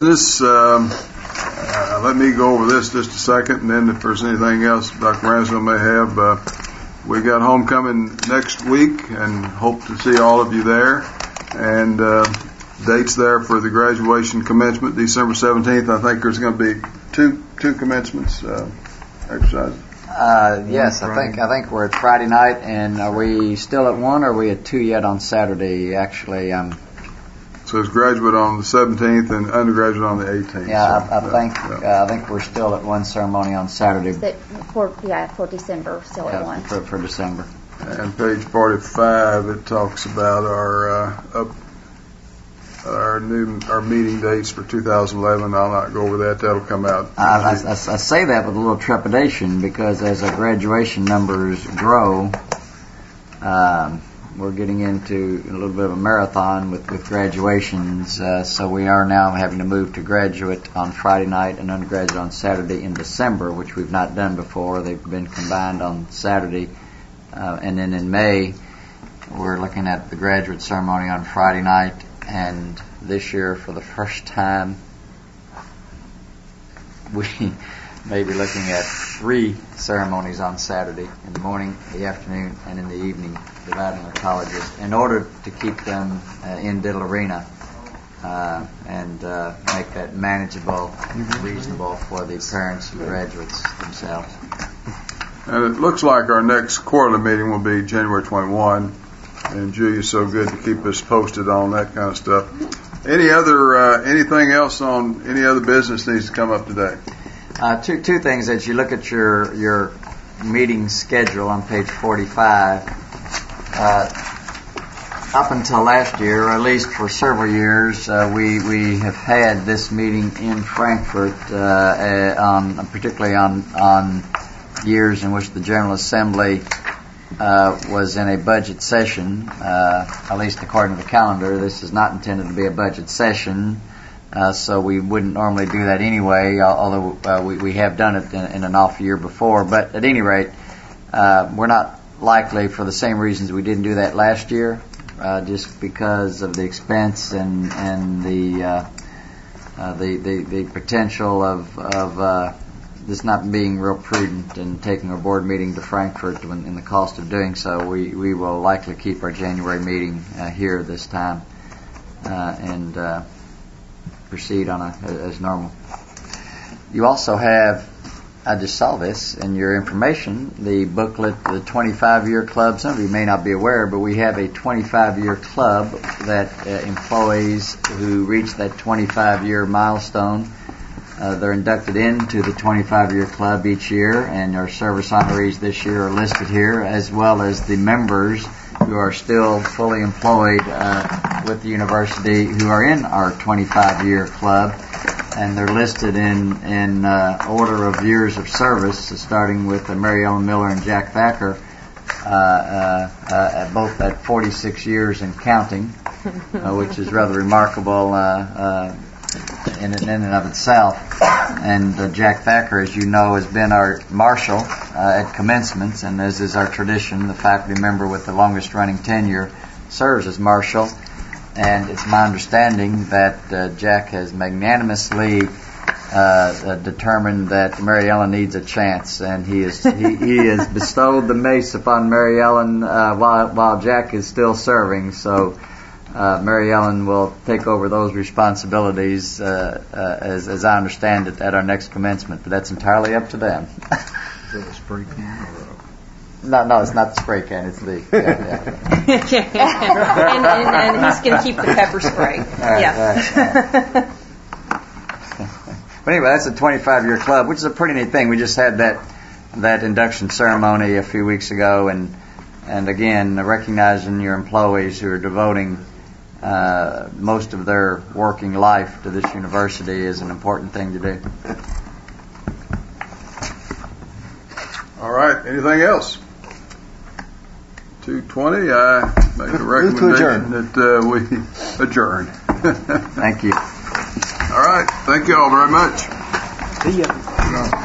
This, let me go over this just a second, and then if there's anything else Dr. Ransdell may have, we got homecoming next week, and hope to see all of you there. And dates there for the graduation commencement, December 17th. I think there's going to be two commencements exercises. Yes, I think we're at Friday night, and are we still at 1 or are we at 2 yet on Saturday? Actually, so it's graduate on the 17th and undergraduate on the 18th. Yeah, so, I think we're still at 1 ceremony on Saturday. For December, still at 1. For December. And page 45, it talks about our meeting dates for 2011. I'll not go over that. That'll come out. I say that with a little trepidation because as our graduation numbers grow, we're getting into a little bit of a marathon with graduations. So we are now having to move to graduate on Friday night and undergraduate on Saturday in December, which we've not done before. They've been combined on Saturday. And then in May, we're looking at the graduate ceremony on Friday night. And this year, for the first time, we may be looking at 3 ceremonies on Saturday, in the morning, the afternoon, and in the evening, dividing our colleges, in order to keep them in Diddle Arena and make that manageable, reasonable for the parents and graduates themselves. And it looks like our next quarterly meeting will be January 21. And Julia's so good to keep us posted on that kind of stuff. Anything else on any other business needs to come up today? Two things. As you look at your meeting schedule on page 45, up until last year, or at least for several years, we have had this meeting in Frankfort, particularly on years in which the General Assembly was in a budget session, at least according to the calendar. This is not intended to be a budget session, so we wouldn't normally do that anyway, although we have done it in an off year before. But at any rate, we're not likely, for the same reasons we didn't do that last year, just because of the expense and the potential of this not being real prudent and taking our board meeting to Frankfurt in the cost of doing so. We will likely keep our January meeting here this time and proceed as normal. You also have, I just saw this in your information, the booklet, the 25-year club. Some of you may not be aware, but we have a 25-year club that employees who reach that 25-year milestone, they're inducted into the 25-year club each year, and our service honorees this year are listed here, as well as the members who are still fully employed with the university who are in our 25-year club, and they're listed in order of years of service, starting with Mary Ellen Miller and Jack Thacker, both at 46 years and counting, which is rather remarkable in and of itself. And Jack Thacker, as you know, has been our marshal at commencements, and as is our tradition, the faculty member with the longest running tenure serves as marshal. And it's my understanding that Jack has magnanimously determined that Mary Ellen needs a chance, and he has bestowed the mace upon Mary Ellen while Jack is still serving. So Mary Ellen will take over those responsibilities, as I understand it, at our next commencement. But that's entirely up to them. Is it a spray can or No, it's not the spray can. It's the and he's going to keep the pepper spray. Right. But anyway, that's a 25-year club, which is a pretty neat thing. We just had that induction ceremony a few weeks ago, and again, recognizing your employees who are devoting most of their working life to this university is an important thing to do. All right. Anything else? 2:20. I make a recommendation that we adjourn. Thank you. All right. Thank you all very much. see ya?